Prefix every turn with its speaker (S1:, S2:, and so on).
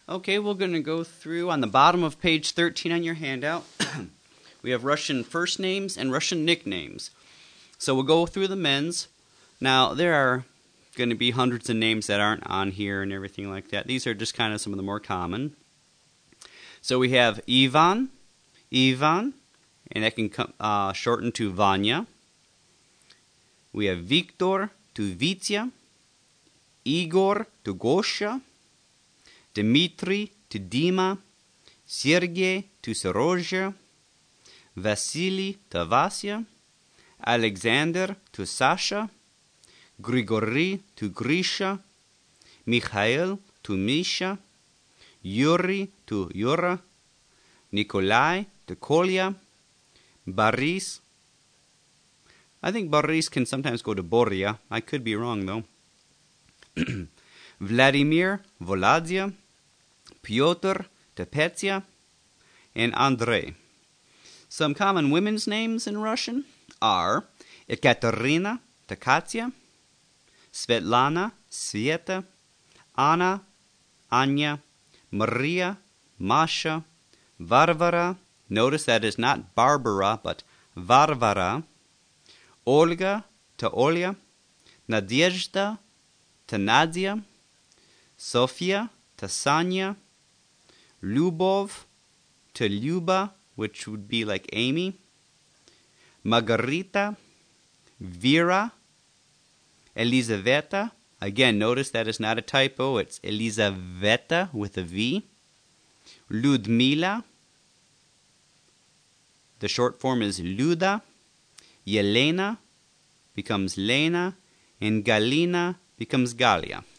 S1: Okay, we're going to go through on the bottom of page 13 on your handout. We have Russian first names and Russian nicknames. So we'll go through the men's. Now, there are going to be hundreds of names that aren't on here and everything like that. These are just kind of some of the more common. So we have Ivan, and that can come shorten to Vanya. We have Viktor to Vitya, Igor to Gosha, Dmitry to Dima, Sergey to Serozha, Vasily to Vasya, Alexander to Sasha, Grigory to Grisha, Mikhail to Misha, Yuri to Yura, Nikolai to Kolya, Boris. I think Boris can sometimes go to Borya. I could be wrong, though. Vladimir, Volodya, Pyotr to Petya, and Andrei. Some common women's names in Russian are Ekaterina to Katya, Svetlana, Sveta, Anna, Anya, Maria, Masha, Varvara. Notice that is not Barbara, but Varvara. Olga to Olya, Nadezhda to Nadia, Sofia to Sanya, Lyubov to Lyuba, which would be like Amy, Margarita, Vera, Elizaveta. Again, notice that is not a typo. It's Elizaveta with a V. Ludmila. The short form is Luda. Yelena becomes Lena. And Galina becomes Galia.